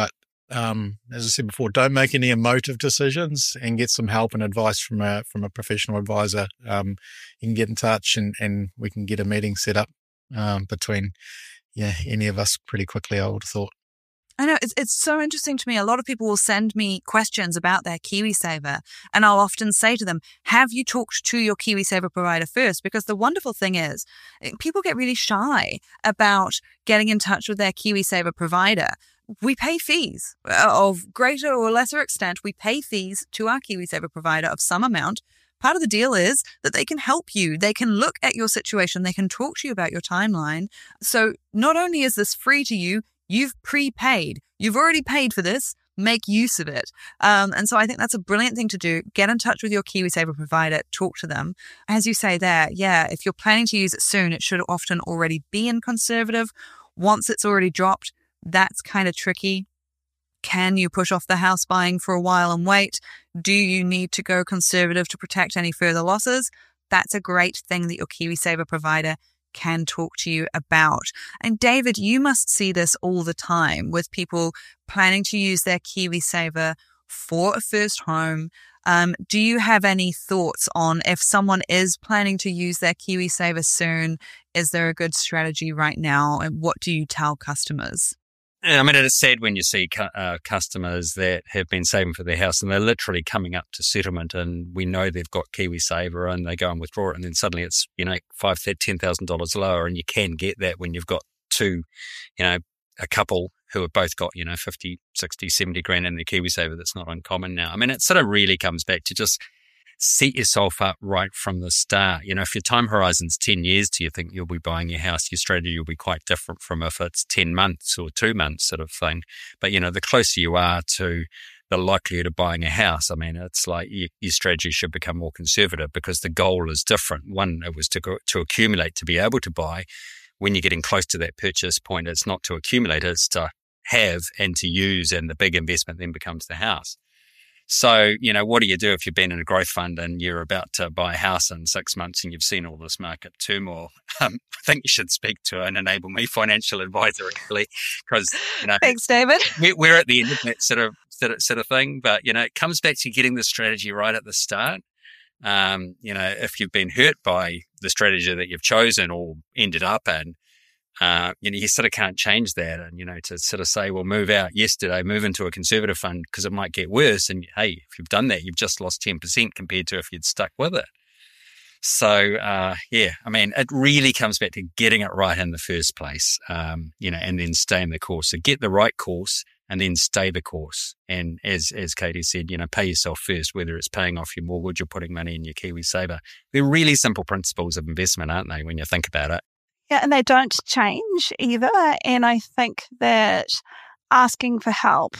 um, as I said before, don't make any emotive decisions and get some help and advice from a from a professional advisor. Um, you can get in touch and, and we can get a meeting set up um, between yeah any of us pretty quickly, I would have thought. I know, it's it's so interesting to me. A lot of people will send me questions about their KiwiSaver, and I'll often say to them, have you talked to your KiwiSaver provider first? Because the wonderful thing is, people get really shy about getting in touch with their KiwiSaver provider. We pay fees of greater or lesser extent. We pay fees to our KiwiSaver provider of some amount. Part of the deal is that they can help you. They can look at your situation. They can talk to you about your timeline. So not only is this free to you, you've prepaid. You've already paid for this. Make use of it. Um, and so I think that's a brilliant thing to do. Get in touch with your KiwiSaver provider. Talk to them. As you say there, yeah, if you're planning to use it soon, it should often already be in conservative. Once it's already dropped, that's kind of tricky. Can you push off the house buying for a while and wait? Do you need to go conservative to protect any further losses? That's a great thing that your KiwiSaver provider can talk to you about. And David, you must see this all the time with people planning to use their KiwiSaver for a first home. Um, do you have any thoughts on if someone is planning to use their KiwiSaver soon, is there a good strategy right now? And what do you tell customers? I mean, it is sad when you see cu- uh, customers that have been saving for their house and they're literally coming up to settlement and we know they've got KiwiSaver and they go and withdraw it and then suddenly it's, you know, five thousand dollars, ten thousand dollars lower, and you can get that when you've got two, you know, a couple who have both got, you know, fifty, sixty, seventy grand in their KiwiSaver. That's not uncommon now. I mean, it sort of really comes back to just set yourself up right from the start. You know, if your time horizon's ten years till you think you'll be buying your house, your strategy will be quite different from if it's ten months or two months sort of thing. But, you know, the closer you are to the likelihood of buying a house, I mean, it's like you, your strategy should become more conservative because the goal is different. One, it was to go, to accumulate, to be able to buy. When you're getting close to that purchase point, it's not to accumulate, it's to have and to use, and the big investment then becomes the house. So, you know, what do you do if you've been in a growth fund and you're about to buy a house in six months and you've seen all this market turmoil? Um, I think you should speak to an Enable Me financial advisor, actually, because, you know, thanks, David. We're at the end of that sort of, sort of, sort of thing. But, you know, it comes back to getting the strategy right at the start. Um, you know, if you've been hurt by the strategy that you've chosen or ended up in, Uh, you know, you sort of can't change that. And, you know, to sort of say, well, move out yesterday, move into a conservative fund because it might get worse. And hey, if you've done that, you've just lost ten percent compared to if you'd stuck with it. So, uh, yeah, I mean, it really comes back to getting it right in the first place, um, you know, and then stay in the course. So get the right course and then stay the course. And as, as Katie said, you know, pay yourself first, whether it's paying off your mortgage or putting money in your KiwiSaver. They're really simple principles of investment, aren't they, when you think about it? Yeah, and they don't change either. And I think that asking for help,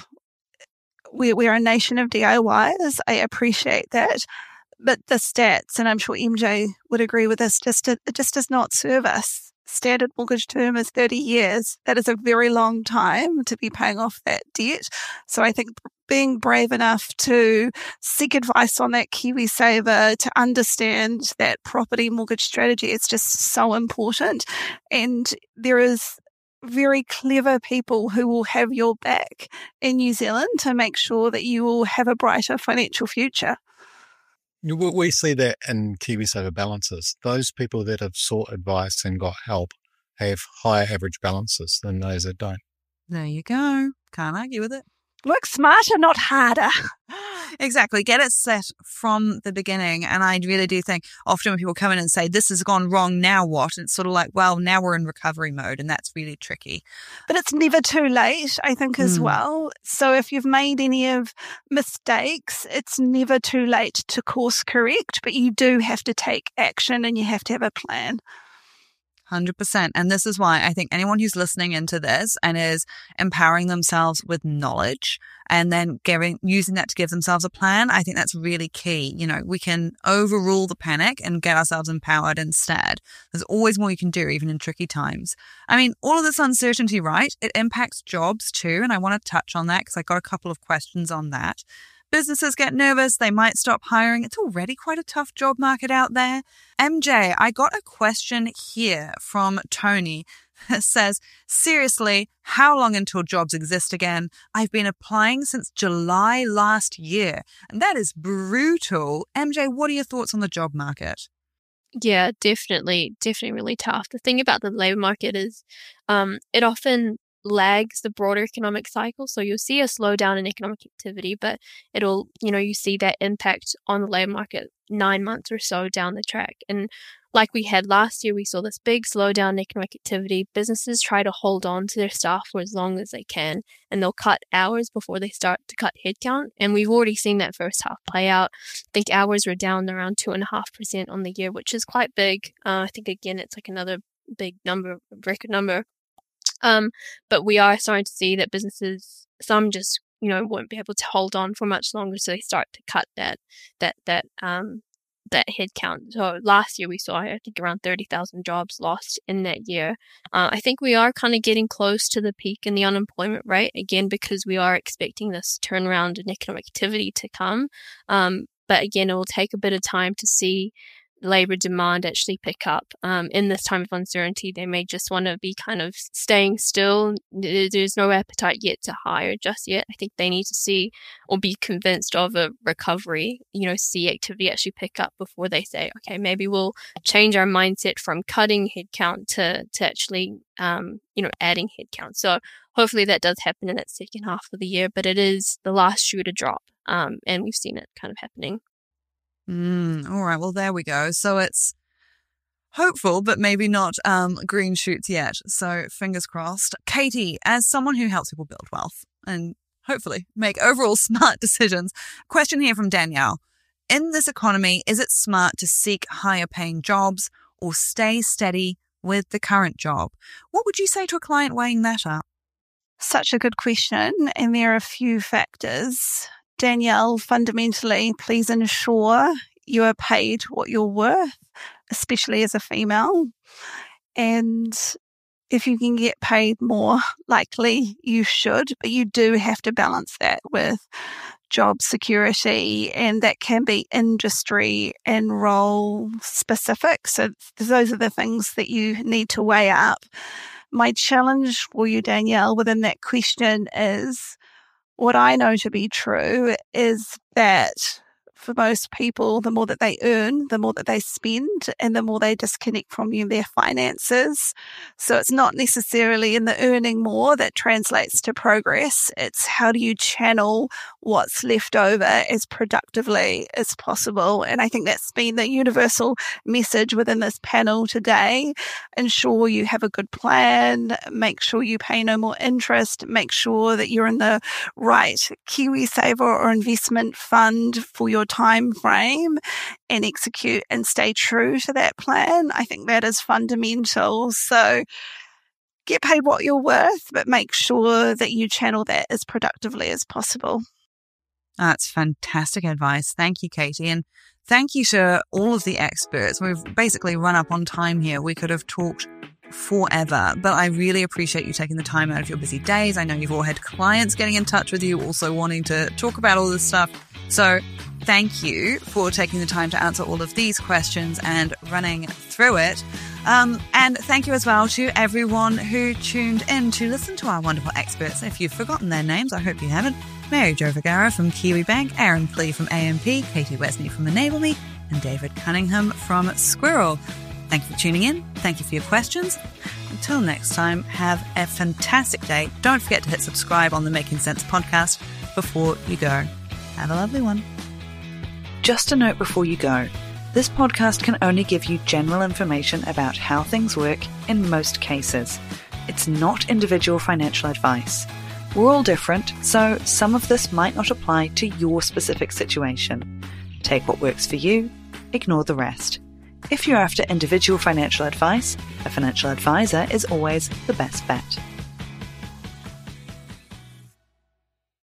we, we're a nation of D I Ys. I appreciate that. But the stats, and I'm sure M J would agree with this, just it just does not serve us. Standard mortgage term is thirty years. That is a very long time to be paying off that debt. So I think being brave enough to seek advice on that KiwiSaver, to understand that property mortgage strategy is just so important. And there is very clever people who will have your back in New Zealand to make sure that you will have a brighter financial future. We see that in KiwiSaver balances. Those people that have sought advice and got help have higher average balances than those that don't. There you go. Can't argue with it. Work smarter, not harder. Exactly. Get it set from the beginning. And I really do think often when people come in and say, this has gone wrong, now what? It's sort of like, well, now we're in recovery mode, and that's really tricky. But it's never too late, I think, as Mm. well. So if you've made any of mistakes, it's never too late to course correct, but you do have to take action and you have to have a plan. one hundred percent. And this is why I think anyone who's listening into this and is empowering themselves with knowledge and then giving, using that to give themselves a plan, I think that's really key. You know, we can overrule the panic and get ourselves empowered instead. There's always more you can do, even in tricky times. I mean, all of this uncertainty, right? It impacts jobs too. And I want to touch on that because I got a couple of questions on that. Businesses get nervous, they might stop hiring. It's already quite a tough job market out there. M J, I got a question here from Tony says, seriously, how long until jobs exist again? I've been applying since July last year, and that is brutal. M J, what are your thoughts on the job market? Yeah, definitely, definitely really tough. The thing about the labor market is um, it often lags the broader economic cycle. So you'll see a slowdown in economic activity, but it'll, you know, you see that impact on the labor market nine months or so down the track. And like we had last year, we saw this big slowdown in economic activity. Businesses try to hold on to their staff for as long as they can, and they'll cut hours before they start to cut headcount. And we've already seen that first half play out. I think hours were down around two and a half percent on the year, which is quite big. Uh, I think again, it's like another big number, record number. Um, but we are starting to see that businesses, some just, you know, won't be able to hold on for much longer, so they start to cut that that that um that headcount. So last year we saw, I think, around thirty thousand jobs lost in that year. Uh, I think we are kind of getting close to the peak in the unemployment rate, again, because we are expecting this turnaround in economic activity to come. Um, but again, it will take a bit of time to see labor demand actually pick up. Um, in this time of uncertainty, they may just want to be kind of staying still. There's no appetite yet to hire just yet. I think they need to see or be convinced of a recovery, you know, see activity actually pick up before they say, okay, maybe we'll change our mindset from cutting headcount to, to actually, um, you know, adding headcount. So hopefully that does happen in that second half of the year, but it is the last shoe to drop. Um, and we've seen it kind of happening. Mm, all right, well, there we go. So it's hopeful, but maybe not um, green shoots yet. So fingers crossed. Katie, as someone who helps people build wealth and hopefully make overall smart decisions, question here from Danielle. In this economy, is it smart to seek higher paying jobs or stay steady with the current job? What would you say to a client weighing that up? Such a good question. And there are a few factors. Danielle, fundamentally, please ensure you are paid what you're worth, especially as a female. And if you can get paid more, likely you should, but you do have to balance that with job security, and that can be industry and role specific. So those are the things that you need to weigh up. My challenge for you, Danielle, within that question is, what I know to be true is that for most people, the more that they earn, the more that they spend, and the more they disconnect from you, their finances. So it's not necessarily in the earning more that translates to progress. It's how do you channel what's left over as productively as possible. And I think that's been the universal message within this panel today. Ensure you have a good plan, make sure you pay no more interest, make sure that you're in the right KiwiSaver or investment fund for your time frame, and execute and stay true to that plan. I think that is fundamental. So get paid what you're worth, but make sure that you channel that as productively as possible. That's fantastic advice. Thank you, Katie. And thank you to all of the experts. We've basically run up on time here. We could have talked forever, but I really appreciate you taking the time out of your busy days. I know you've all had clients getting in touch with you, also wanting to talk about all this stuff. So thank you for taking the time to answer all of these questions and running through it. Um, and thank you as well to everyone who tuned in to listen to our wonderful experts. If you've forgotten their names, I hope you haven't. Mary Jo Vergara from Kiwi Bank, Aaron Plea from A M P, Katie Wesney from Enable Me, and David Cunningham from Squirrel. Thank you for tuning in. Thank you for your questions. Until next time, have a fantastic day. Don't forget to hit subscribe on the Making Sense podcast before you go. Have a lovely one. Just a note before you go. This podcast can only give you general information about how things work in most cases. It's not individual financial advice. We're all different, so some of this might not apply to your specific situation. Take what works for you, ignore the rest. If you're after individual financial advice, a financial advisor is always the best bet.